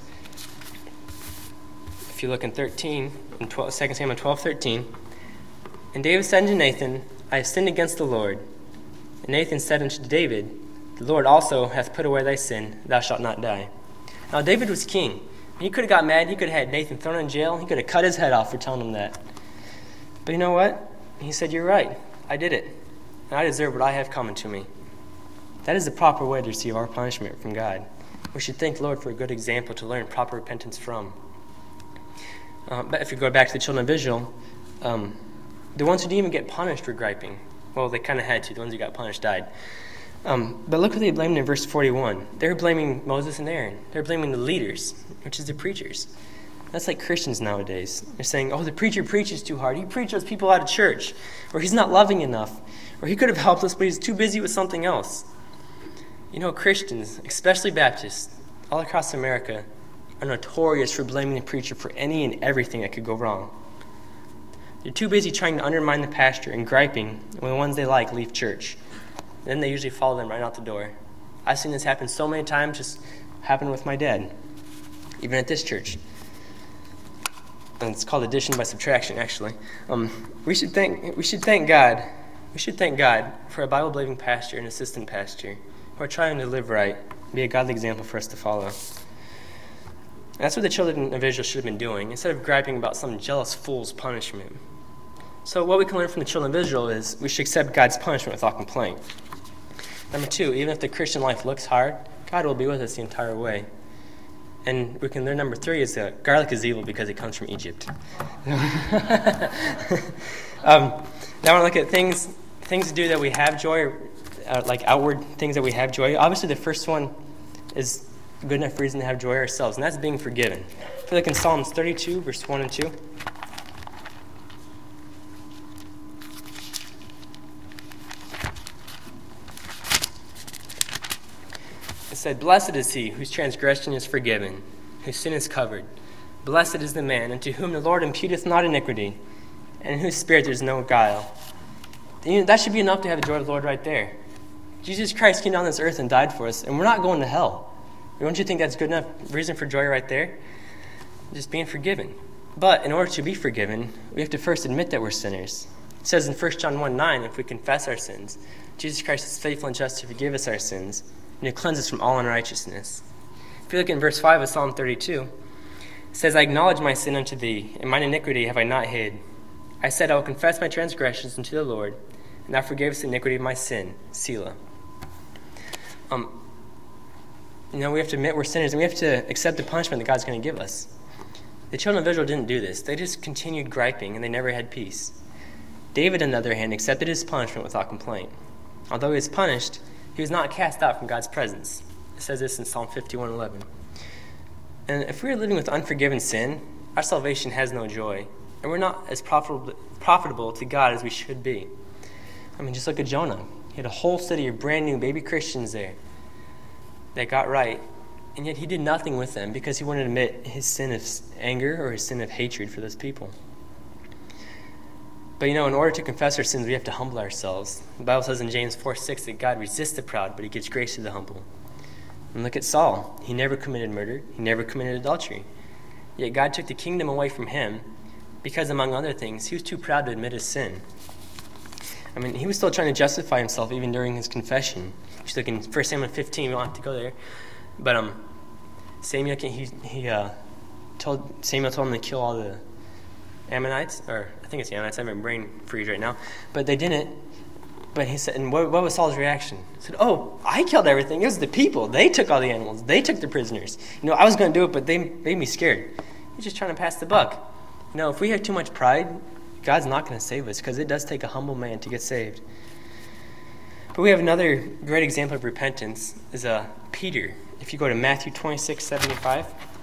If you look in thirteen, in twelve, Second Samuel twelve thirteen, and David said unto Nathan, I have sinned against the Lord. And Nathan said unto David, the Lord also hath put away thy sin, thou shalt not die. Now David was king. He could have got mad, he could have had Nathan thrown in jail, he could have cut his head off for telling him that. But you know what? He said, you're right, I did it, and I deserve what I have coming to me. That is the proper way to receive our punishment from God. We should thank the Lord for a good example to learn proper repentance from. Uh, but if you go back to the children of Israel, um, the ones who didn't even get punished were griping. Well, they kind of had to. The ones who got punished died. Um, but look what they blamed in verse forty-one. They're blaming Moses and Aaron. They're blaming the leaders, which is the preachers. That's like Christians nowadays. They're saying, oh, the preacher preaches too hard. He preached those people out of church. Or he's not loving enough. Or he could have helped us, but he's too busy with something else. You know, Christians, especially Baptists, all across America, are notorious for blaming the preacher for any and everything that could go wrong. They're too busy trying to undermine the pastor and griping when the ones they like leave church. Then they usually follow them right out the door. I've seen this happen so many times, just happened with my dad, even at this church. And it's called addition by subtraction, actually. Um, we should thank we should thank God. We should thank God for a Bible-believing pastor and assistant pastor who are trying to live right, be a godly example for us to follow. And that's what the children of Israel should have been doing, instead of griping about some jealous fool's punishment. So what we can learn from the children of Israel is we should accept God's punishment without complaint. Number two, even if the Christian life looks hard, God will be with us the entire way. And we can learn number three is that garlic is evil because it comes from Egypt. um, now I want to look at things things to do that we have joy, uh, like outward things that we have joy. Obviously, the first one is a good enough reason to have joy ourselves, and that's being forgiven. If you look in Psalms thirty-two, verse one and two. It said, blessed is he whose transgression is forgiven, whose sin is covered. Blessed is the man unto whom the Lord imputeth not iniquity, and in whose spirit there is no guile. You know, that should be enough to have the joy of the Lord right there. Jesus Christ came down this earth and died for us, and we're not going to hell. Don't you think that's good enough reason for joy right there? Just being forgiven. But in order to be forgiven, we have to first admit that we're sinners. It says in First John one nine, if we confess our sins, Jesus Christ is faithful and just to forgive us our sins, and to cleanse us from all unrighteousness. If you look in verse five of Psalm thirty-two, it says, I acknowledge my sin unto thee, and mine iniquity have I not hid. I said, I will confess my transgressions unto the Lord, and thou forgavest the iniquity of my sin. Selah. Um, you know, we have to admit we're sinners, and we have to accept the punishment that God's going to give us. The children of Israel didn't do this. They just continued griping, and they never had peace. David, on the other hand, accepted his punishment without complaint. Although he was punished, he was not cast out from God's presence. It says this in Psalm fifty-one eleven. And if we are living with unforgiven sin, our salvation has no joy, and we're not as profitable, profitable to God as we should be. I mean, just look at Jonah. He had a whole city of brand new baby Christians there that got right, and yet he did nothing with them because he wouldn't admit his sin of anger or his sin of hatred for those people. But you know, in order to confess our sins, we have to humble ourselves. The Bible says in James four six that God resists the proud, but he gives grace to the humble. And look at Saul. He never committed murder. He never committed adultery. Yet God took the kingdom away from him because, among other things, he was too proud to admit his sin. I mean, he was still trying to justify himself even during his confession. If you look in First Samuel fifteen, we don't have to go there. But um, Samuel, he, he uh, told, Samuel told him to kill all the Ammonites, or I think it's the Ammonites, I have my brain freeze right now. But they didn't. But he said, and what, what was Saul's reaction? He said, oh, I killed everything. It was the people. They took all the animals. They took the prisoners. You know, I was going to do it, but they made me scared. He's just trying to pass the buck. You know, if we have too much pride, God's not going to save us because it does take a humble man to get saved. But we have another great example of repentance is uh, Peter. If you go to Matthew twenty-six seventy-five.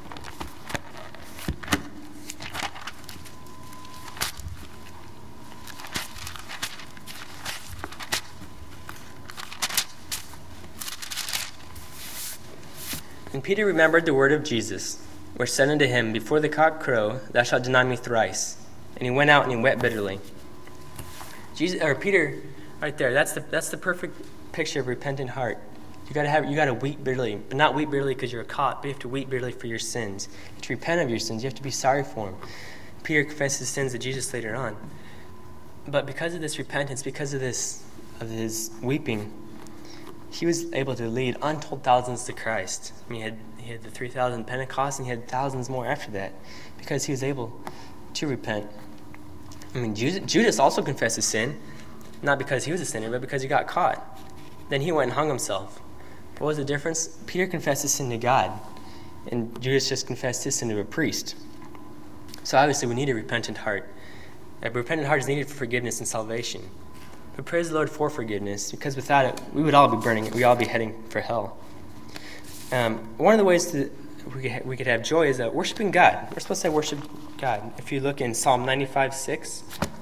And Peter remembered the word of Jesus, which said unto him, before the cock crow, thou shalt deny me thrice. And he went out and he wept bitterly. Jesus, or Peter, right there, that's the that's the perfect picture of a repentant heart. You gotta have you gotta weep bitterly, but not weep bitterly because you're caught, but you have to weep bitterly for your sins. You have to repent of your sins. You have to be sorry for them. Peter confessed his sins to Jesus later on. But because of this repentance, because of this of his weeping, he was able to lead untold thousands to Christ. I mean, he had, he had the three thousand Pentecost, and he had thousands more after that because he was able to repent. I mean, Judas also confessed his sin, not because he was a sinner, but because he got caught. Then he went and hung himself. What was the difference? Peter confessed his sin to God, and Judas just confessed his sin to a priest. So obviously we need a repentant heart. A repentant heart is needed for forgiveness and salvation. But praise the Lord for forgiveness, because without it, we would all be burning. We'd all be heading for hell. Um, one of the ways that we could, we could have joy is uh, worshiping God. We're supposed to worship God. If you look in Psalm ninety-five six.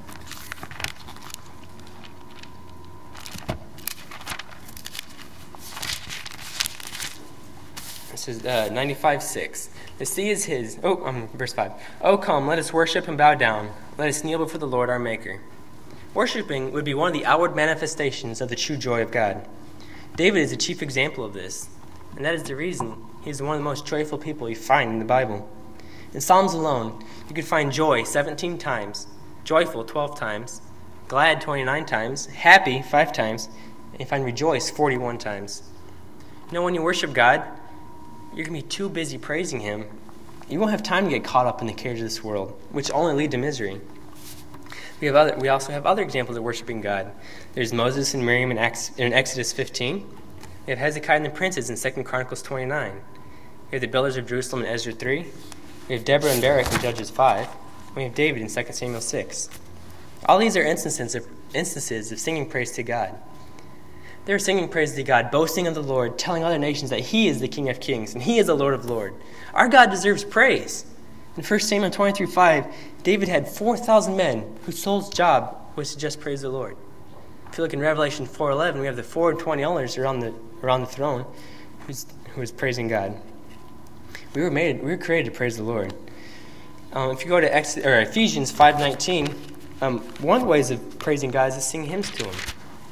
This is uh, ninety-five six. The sea is his. Oh, um, verse five. Oh, come, let us worship and bow down. Let us kneel before the Lord our Maker. Worshipping would be one of the outward manifestations of the true joy of God. David is a chief example of this, and that is the reason he is one of the most joyful people you find in the Bible. In Psalms alone, you can find joy seventeen times, joyful twelve times, glad twenty-nine times, happy five times, and you find rejoice forty-one times. You know, when you worship God, you're going to be too busy praising him. You won't have time to get caught up in the cares of this world, which only lead to misery. We have other. We also have other examples of worshiping God. There's Moses and Miriam in, Ex, in Exodus fifteen. We have Hezekiah and the princes in Second Chronicles twenty-nine. We have the builders of Jerusalem in Ezra three. We have Deborah and Barak in Judges five. We have David in Second Samuel six. All these are instances of, instances of singing praise to God. They're singing praise to God, boasting of the Lord, telling other nations that he is the King of kings and he is the Lord of lords. Our God deserves praise. In First Samuel twenty through five, David had four thousand men whose sole job was to just praise the Lord. If you look in Revelation four eleven, we have the four and twenty elders around the around the throne who's who is praising God. We were made, we were created to praise the Lord. Um, if you go to Ex, or Ephesians five nineteen, um, one of the ways of praising God is to sing hymns to him.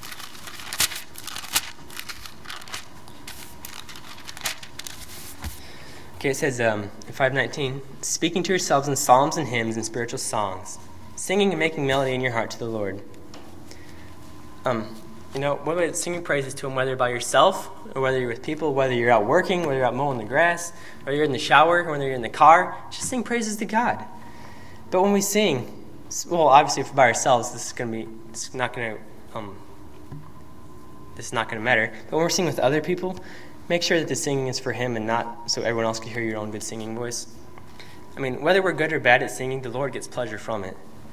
Okay, it says um, in five nineteen, speaking to yourselves in psalms and hymns and spiritual songs, singing and making melody in your heart to the Lord. Um, you know, whether singing praises to him, whether by yourself or whether you're with people, whether you're out working, whether you're out mowing the grass, or you're in the shower, or whether you're in the car, just sing praises to God. But when we sing, well, obviously if we're by ourselves, this is going to be, it's not going to, um, this is not going to matter. But when we're singing with other people, make sure that the singing is for him and not so everyone else can hear your own good singing voice. I mean, whether we're good or bad at singing, the Lord gets pleasure from it.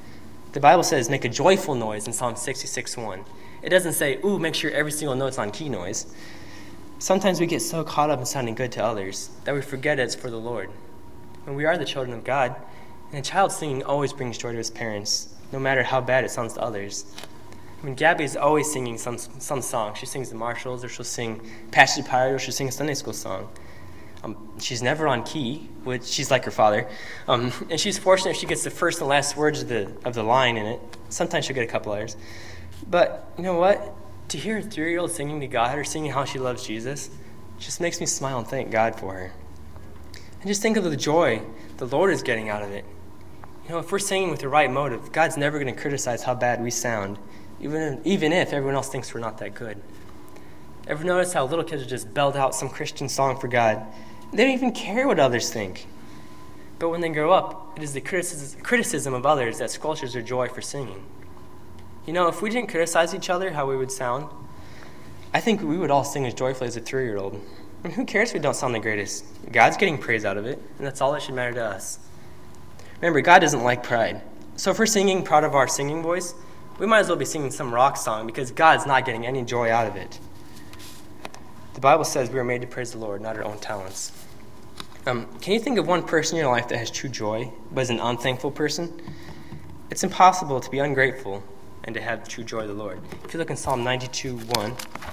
The Bible says make a joyful noise in Psalm sixty-six one. It doesn't say, ooh, make sure every single note's on key noise. Sometimes we get so caught up in sounding good to others that we forget it's for the Lord. When we are the children of God, and a child singing always brings joy to his parents, no matter how bad it sounds to others. I mean, Gabby is always singing some some song. She sings the Marshalls, or she'll sing Passion Pirate, or she'll sing a Sunday school song. Um, she's never on key, which she's like her father. Um, and she's fortunate if she gets the first and last words of the of the line in it. Sometimes she'll get a couple others. But you know what? To hear a three-year-old singing to God or singing how she loves Jesus just makes me smile and thank God for her. And just think of the joy the Lord is getting out of it. You know, if we're singing with the right motive, God's never going to criticize how bad we sound, even, even if everyone else thinks we're not that good. Ever notice how little kids will just belt out some Christian song for God? They don't even care what others think. But when they grow up, it is the criticism, criticism of others that squelches their joy for singing. You know, if we didn't criticize each other how we would sound, I think we would all sing as joyfully as a three-year-old. I mean, who cares if we don't sound the greatest? God's getting praise out of it, and that's all that should matter to us. Remember, God doesn't like pride. So if we're singing proud of our singing voice, we might as well be singing some rock song because God's not getting any joy out of it. The Bible says we were made to praise the Lord, not our own talents. Um, can you think of one person in your life that has true joy, but is an unthankful person? It's impossible to be ungrateful and to have true joy of the Lord. If you look in Psalm ninety-two one,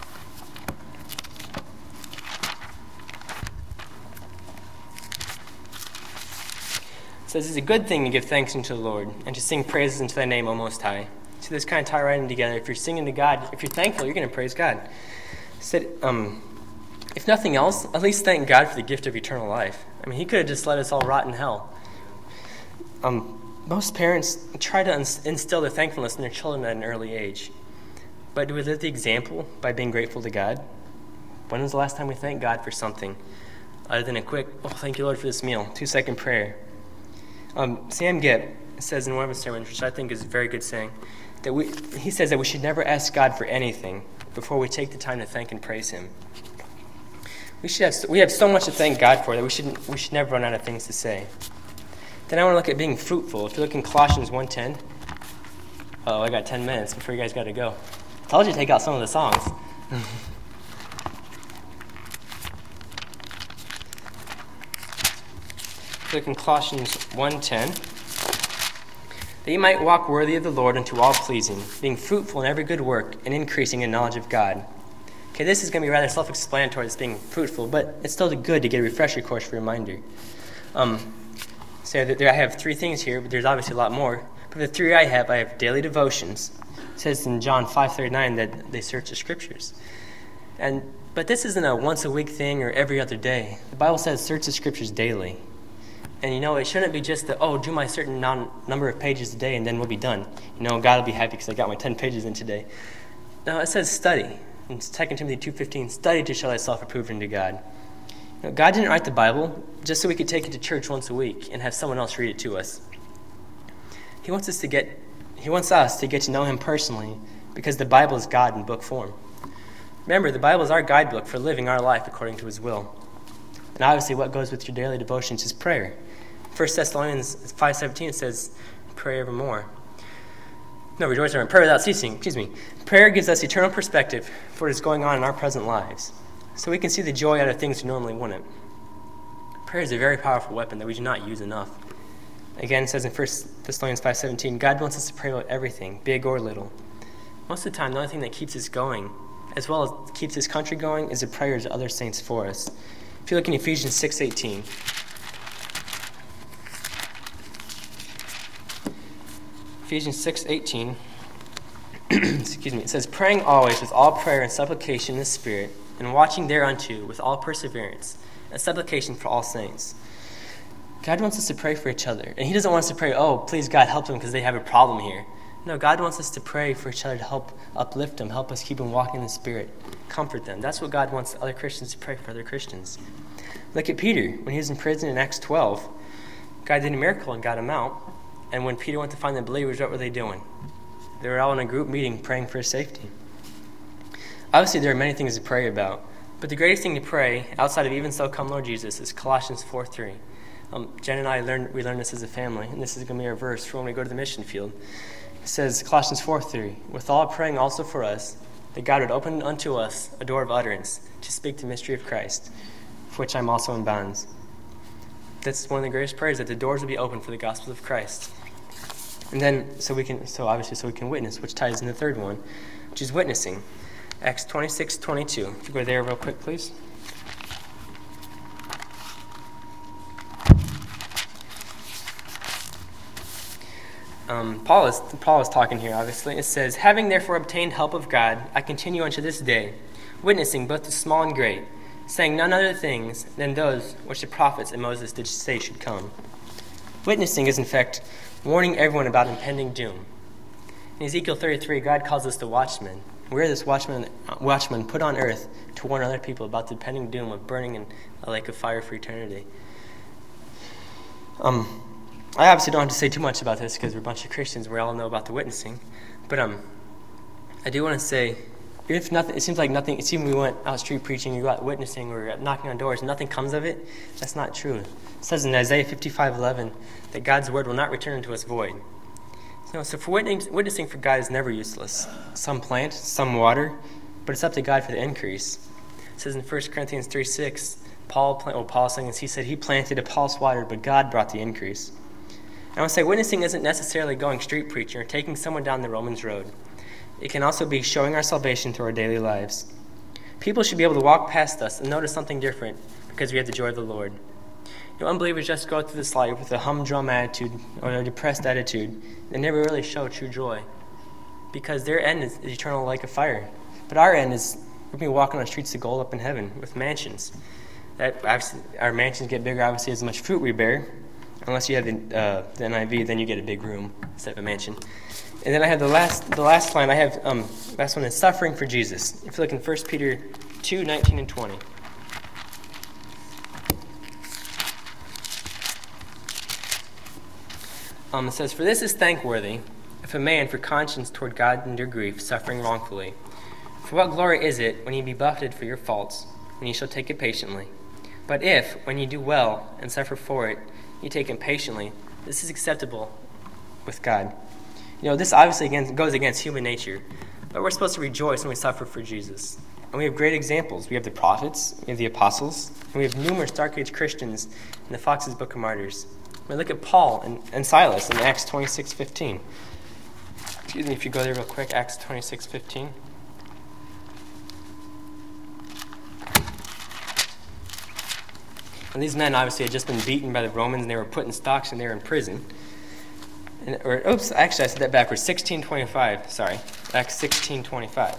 it says, it's a good thing to give thanks unto the Lord and to sing praises unto thy name, O Most High. So this kind of tie right in together. If you're singing to God, if you're thankful, you're going to praise God. It said, um, if nothing else, at least thank God for the gift of eternal life. I mean, he could have just let us all rot in hell. Um, most parents try to instill their thankfulness in their children at an early age. But do we live the example by being grateful to God? When was the last time we thanked God for something other than a quick, oh, thank you, Lord, for this meal, two-second prayer? Um, Sam Gipp says in one of his sermons, which I think is a very good saying, that we, he says that we should never ask God for anything before we take the time to thank and praise him. We should have we have so much to thank God for that we should we should never run out of things to say. Then I want to look at being fruitful. If you look in Colossians one ten, oh, I got ten minutes before you guys got to go. I told you to take out some of the songs. Look in Colossians one ten, that you might walk worthy of the Lord unto all pleasing, being fruitful in every good work and increasing in knowledge of God. Okay, this is going to be rather self-explanatory, this being fruitful, but it's still good to get a refresher course for a reminder. Um, so there I have three things here, but there's obviously a lot more. But the three I have, I have daily devotions. It says in John five thirty-nine that they search the scriptures. And but this isn't a once-a-week thing or every other day. The Bible says search the scriptures daily. And, you know, it shouldn't be just that, oh, do my certain non- number of pages a day and then we'll be done. You know, God will be happy because I got my ten pages in today. No, it says study. In Second Timothy two fifteen, study to show thyself approved unto God. You know, God didn't write the Bible just so we could take it to church once a week and have someone else read it to us. He wants us to get, he wants us to get to know him personally because the Bible is God in book form. Remember, the Bible is our guidebook for living our life according to his will. And obviously what goes with your daily devotions is prayer. First Thessalonians five seventeen says, pray evermore. No, rejoice evermore. Pray without ceasing. Excuse me. Prayer gives us eternal perspective for what is going on in our present lives, so we can see the joy out of things we normally wouldn't. Prayer is a very powerful weapon that we do not use enough. Again, it says in First Thessalonians five seventeen, God wants us to pray about everything, big or little. Most of the time, the only thing that keeps us going, as well as keeps this country going, is the prayers of other saints for us. If you look in Ephesians six eighteen, Ephesians six eighteen, excuse me, it says, praying always with all prayer and supplication in the Spirit, and watching thereunto with all perseverance and supplication for all saints. God wants us to pray for each other. And he doesn't want us to pray, oh, please God, help them because they have a problem here. No, God wants us to pray for each other to help uplift them, help us keep them walking in the Spirit, comfort them. That's what God wants other Christians to pray for other Christians. Look at Peter. When he was in prison in Acts twelve, God did a miracle and got him out. And when Peter went to find the believers, what were they doing? They were all in a group meeting praying for his safety. Obviously, there are many things to pray about. But the greatest thing to pray, outside of even so come Lord Jesus, is Colossians four three. Um, Jen and I learned we learned this as a family, and this is going to be our verse for when we go to the mission field. It says, Colossians four three, with all praying also for us, that God would open unto us a door of utterance to speak the mystery of Christ, for which I'm also in bonds. That's one of the greatest prayers, that the doors will be open for the gospel of Christ. And then, so we can, so obviously, so we can witness, which ties in the third one, which is witnessing. Acts twenty-six twenty-two. If you go there real quick, please. Um, Paul is Paul is talking here, obviously. It says, having therefore obtained help of God, I continue unto this day, witnessing both to small and great, saying none other things than those which the prophets and Moses did say should come. Witnessing is, in fact, warning everyone about impending doom. In Ezekiel thirty-three, God calls us the watchmen. We're this watchman, watchman put on earth to warn other people about the impending doom of burning in a lake of fire for eternity. Um... I obviously don't have to say too much about this because we're a bunch of Christians. We all know about the witnessing. But um, I do want to say, if nothing, it seems like nothing, it seems we went out street preaching, you go out witnessing, or knocking on doors, nothing comes of it. That's not true. It says in Isaiah fifty-five eleven that God's word will not return to us void. So, so for witnessing, witnessing for God is never useless. Some plant, some water, but it's up to God for the increase. It says in First Corinthians three six, Paul, well, Paul saying this, he said he planted, Apollos watered, but God brought the increase. I want to say witnessing isn't necessarily going street preaching or taking someone down the Romans road. It can also be showing our salvation through our daily lives. People should be able to walk past us and notice something different because we have the joy of the Lord. You know, unbelievers just go through this life with a humdrum attitude or a depressed attitude and never really show true joy because their end is eternal like a fire. But our end is we're going to be walking on streets of gold up in heaven with mansions. That our mansions get bigger, obviously, as much fruit we bear. Unless you have the, uh, the N I V, then you get a big room instead of a mansion. And then I have the last the last line. I have um last one is suffering for Jesus. If you look in First Peter two nineteen and twenty. Um, it says, for this is thankworthy, if a man for conscience toward God endure grief, suffering wrongfully. For what glory is it when ye be buffeted for your faults, when ye shall take it patiently? But if, when ye do well and suffer for it, you take it patiently, this is acceptable with God. You know, this obviously again goes against human nature, but we're supposed to rejoice when we suffer for Jesus. And we have great examples. We have the prophets, we have the apostles, and we have numerous Dark Age Christians in the Fox's Book of Martyrs. We look at Paul and, and Silas in Acts twenty-six fifteen. Excuse me if you go there real quick, Acts twenty-six fifteen. And these men obviously had just been beaten by the Romans, and they were put in stocks, and they were in prison. And, or, oops, actually I said that backwards. sixteen twenty-five, sorry. Acts sixteen twenty-five.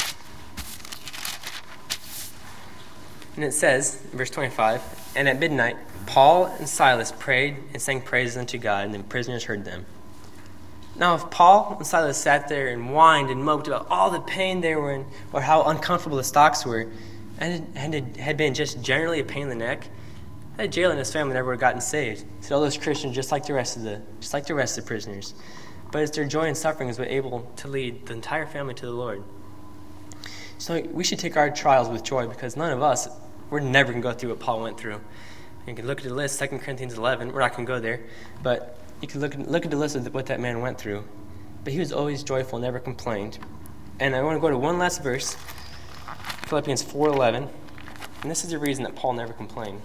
And it says, verse twenty-five, and at midnight Paul and Silas prayed and sang praises unto God, and the prisoners heard them. Now if Paul and Silas sat there and whined and moped about all the pain they were in, or how uncomfortable the stocks were, and it, and it had been just generally a pain in the neck, that jailer and his family never would have gotten saved. So all those Christians, just like the rest of the, just like the rest of the prisoners, but it's their joy and suffering is what able to lead the entire family to the Lord. So we should take our trials with joy because none of us, we're never going to go through what Paul went through. You can look at the list, Second Corinthians eleven. We're not going to go there, but you can look at, look at the list of what that man went through. But he was always joyful, never complained. And I want to go to one last verse, Philippians four eleven, and this is the reason that Paul never complained.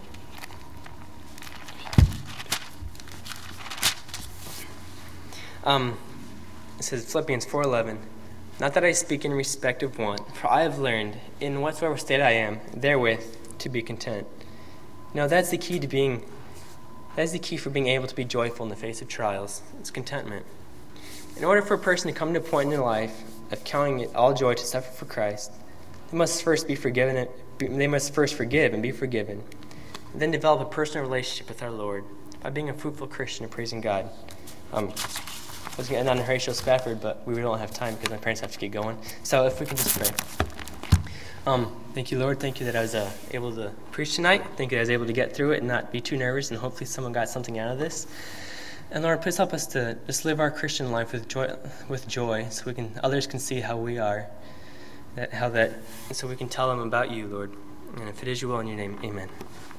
Um, it says Philippians four eleven, not that I speak in respect of one, for I have learned in whatsoever state I am, therewith to be content. Now that's the key to being, that's the key for being able to be joyful in the face of trials. It's contentment. In order for a person to come to a point in their life of counting it all joy to suffer for Christ, they must first be forgiven. They must first forgive and be forgiven, and then develop a personal relationship with our Lord by being a fruitful Christian and praising God. Um, I was going to end on Horatio Spafford, but we don't have time because my parents have to get going. So if we can just pray. Um, thank you, Lord. Thank you that I was uh, able to preach tonight. Thank you that I was able to get through it and not be too nervous, and hopefully someone got something out of this. And Lord, please help us to just live our Christian life with joy, with joy, so we can others can see how we are, that how that, so we can tell them about you, Lord. And if it is your will in your name, amen.